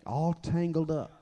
all tangled up.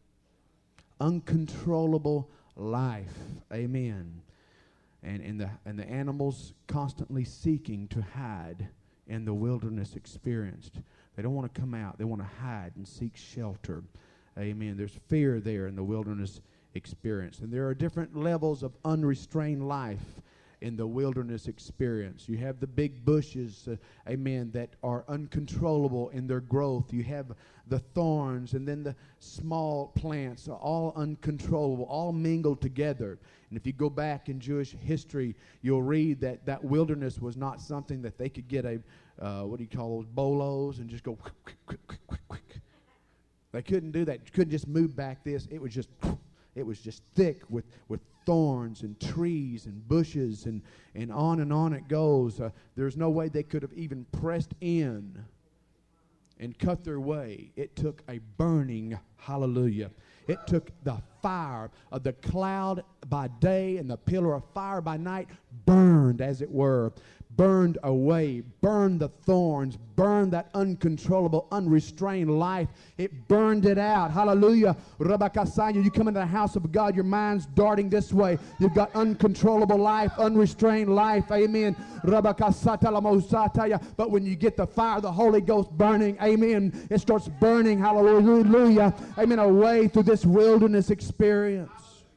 Uncontrollable life. Amen. And the animals constantly seeking to hide in the wilderness experienced. They don't want to come out. They want to hide and seek shelter. Amen. There's fear there in the wilderness experience. And there are different levels of unrestrained life in the wilderness experience. You have the big bushes, amen, that are uncontrollable in their growth. You have the thorns, and then the small plants are all uncontrollable, all mingled together. And if you go back in Jewish history, you'll read that that wilderness was not something that they could get a, what do you call those, bolos, and just go quick, quick, quick, quick, quick, quick. They couldn't do that. You couldn't just move back this. It was just thick with thorns and trees and bushes and on it goes. There's no way they could have even pressed in and cut their way. It took a burning, hallelujah. It took the fire of the cloud by day and the pillar of fire by night, burned, as it were, burned away, burned the thorns, burned that uncontrollable, unrestrained life. It burned it out. Hallelujah. Rabakasanya, you come into the house of God, your mind's darting this way. You've got uncontrollable life, unrestrained life. Amen. Rabakasatalamosataya. But when you get the fire of the Holy Ghost burning, amen, it starts burning, hallelujah, amen, away through this wilderness experience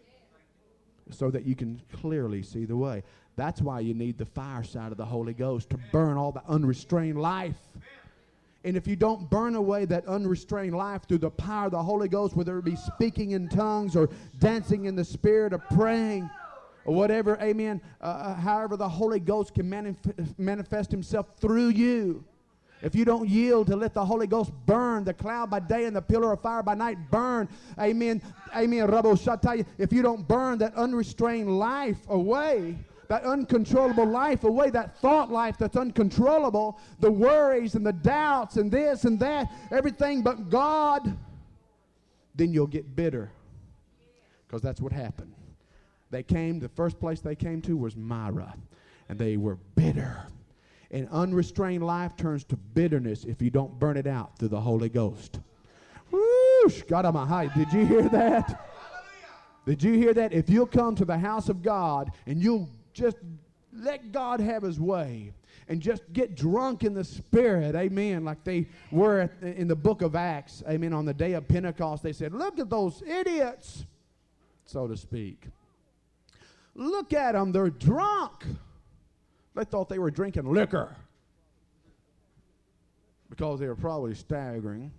so that you can clearly see the way. That's why you need the fire side of the Holy Ghost to burn all the unrestrained life. And if you don't burn away that unrestrained life through the power of the Holy Ghost, whether it be speaking in tongues or dancing in the Spirit or praying or whatever, amen, however the Holy Ghost can manifest himself through you. If you don't yield to let the Holy Ghost burn, the cloud by day and the pillar of fire by night burn, amen, amen, Rabo Shataya. If you don't burn that unrestrained life away, that uncontrollable life away, that thought life that's uncontrollable, the worries and the doubts and this and that, everything but God, then you'll get bitter. Because that's what happened. They came, the first place they came to was Myra, and they were bitter. And unrestrained life turns to bitterness if you don't burn it out through the Holy Ghost. Whoosh, God on my high. Did you hear that? Did you hear that? If you'll come to the house of God and you'll just let God have his way and just get drunk in the Spirit, amen, like they were in the book of Acts, amen, on the day of Pentecost. They said, look at those idiots, so to speak. Look at them, they're drunk. They thought they were drinking liquor because they were probably staggering.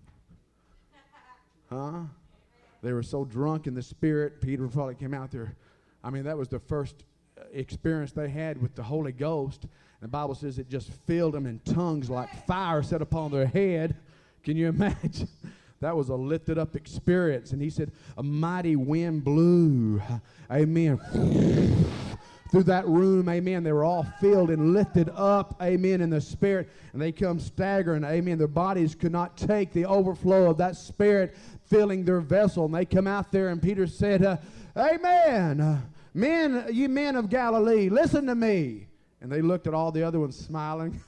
Huh? They were so drunk in the Spirit, Peter probably came out there. I mean, that was the first experience they had with the Holy Ghost. The Bible says it just filled them in tongues like fire set upon their head. Can you imagine? That was a lifted up experience. And he said, a mighty wind blew. Amen. Through that room, amen. They were all filled and lifted up, amen, in the Spirit. And they come staggering, amen. Their bodies could not take the overflow of that Spirit filling their vessel. And they come out there, and Peter said, amen. Men, you men of Galilee, listen to me. And they looked at all the other ones smiling.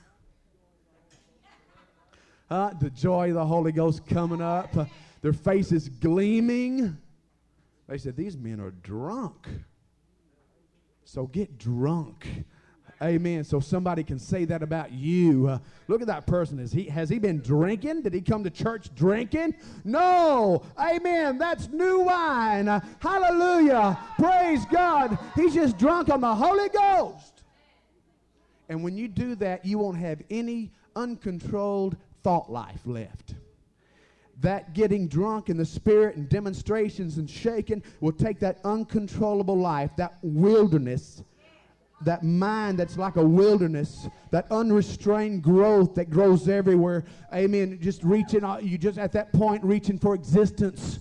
The joy of the Holy Ghost coming up. Their faces gleaming. They said, these men are drunk. So get drunk. Amen. So somebody can say that about you. Look at that person. Has he been drinking? Did he come to church drinking? No. Amen. That's new wine. Hallelujah. Praise God. He's just drunk on the Holy Ghost. And when you do that, you won't have any uncontrolled thought life left. That getting drunk in the Spirit and demonstrations and shaking will take that uncontrollable life, that wilderness, that mind that's like a wilderness, that unrestrained growth that grows everywhere. Amen. Just reaching, you just at that point reaching for existence.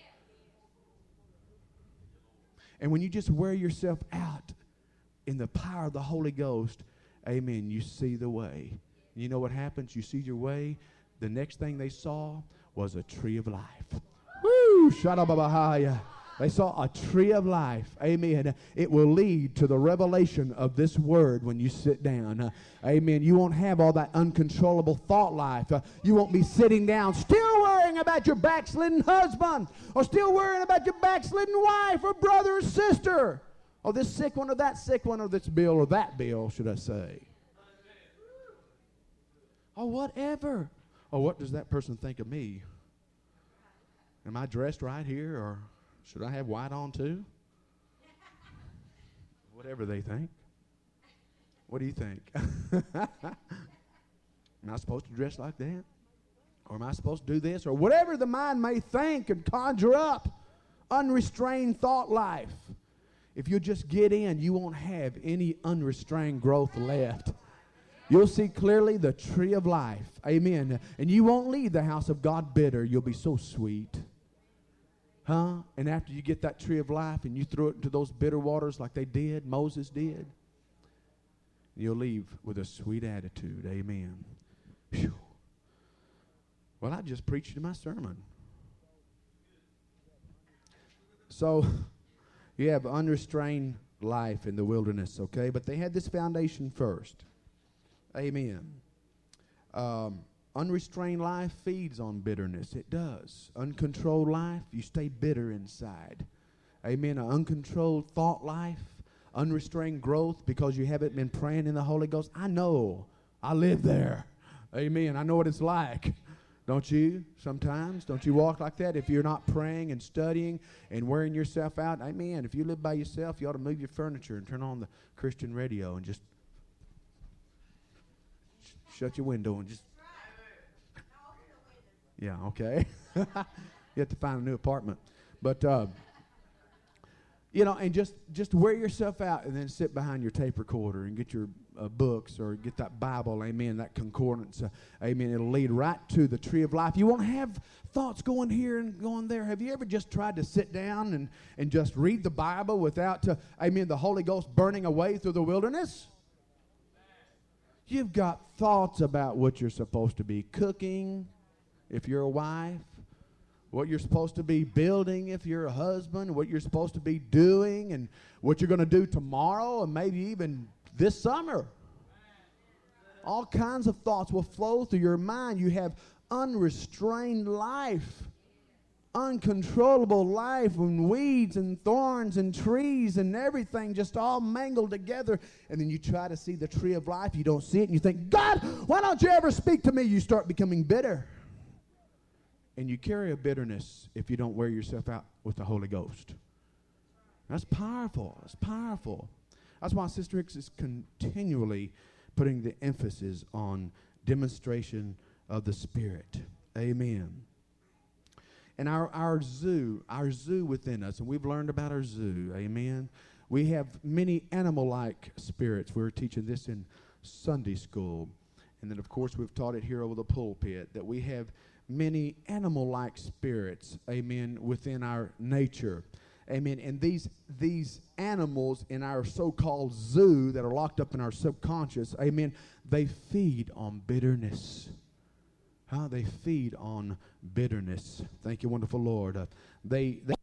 And when you just wear yourself out in the power of the Holy Ghost, amen, you see the way. You know what happens? You see your way. The next thing they saw was a tree of life. Woo! Shadababahaya. They saw a tree of life. Amen. It will lead to the revelation of this word when you sit down. Amen. You won't have all that uncontrollable thought life. You won't be sitting down still worrying about your backslidden husband, or still worrying about your backslidden wife or brother or sister, or this sick one or that sick one, or this bill or that bill, should I say. Or whatever. Or what does that person think of me? Am I dressed right here, or should I have white on too? Whatever they think. What do you think? Am I supposed to dress like that? Or am I supposed to do this? Or whatever the mind may think and conjure up. Unrestrained thought life. If you just get in, you won't have any unrestrained growth left. You'll see clearly the tree of life. Amen. And you won't leave the house of God bitter. You'll be so sweet. Huh? And after you get that tree of life and you throw it into those bitter waters like they did, Moses did, you'll leave with a sweet attitude. Amen. Whew. Well, I just preached my sermon. So, you have unrestrained life in the wilderness, okay? But they had this foundation first. Amen. Unrestrained life feeds on bitterness. It does. Uncontrolled life, you stay bitter inside. Amen. An uncontrolled thought life, unrestrained growth because you haven't been praying in the Holy Ghost. I know. I live there. Amen. I know what it's like. Don't you? Sometimes. Don't you walk like that if you're not praying and studying and wearing yourself out? Amen. If you live by yourself, you ought to move your furniture and turn on the Christian radio and just shut your window and just... Yeah, okay. You have to find a new apartment. But, you know, and just wear yourself out and then sit behind your tape recorder and get your books or get that Bible, amen, that concordance, amen. It'll lead right to the tree of life. You won't have thoughts going here and going there. Have you ever just tried to sit down and just read the Bible without, amen, the Holy Ghost burning away through the wilderness? You've got thoughts about what you're supposed to be cooking if you're a wife, what you're supposed to be building if you're a husband, what you're supposed to be doing, and what you're going to do tomorrow and maybe even this summer. All kinds of thoughts will flow through your mind. You have unrestrained life, uncontrollable life, and weeds and thorns and trees and everything just all mangled together. And then you try to see the tree of life. You don't see it, and you think, God, why don't you ever speak to me? You start becoming bitter. And you carry a bitterness if you don't wear yourself out with the Holy Ghost. That's powerful. That's powerful. That's why Sister Hicks is continually putting the emphasis on demonstration of the Spirit. Amen. And our zoo within us, and we've learned about our zoo. Amen. We have many animal-like spirits. We were teaching this in Sunday school. And then, of course, we've taught it here over the pulpit, that we have many animal-like spirits, amen, within our nature. Amen. And these animals in our so-called zoo that are locked up in our subconscious, amen, they feed on bitterness. They feed on bitterness. Thank you, wonderful Lord. They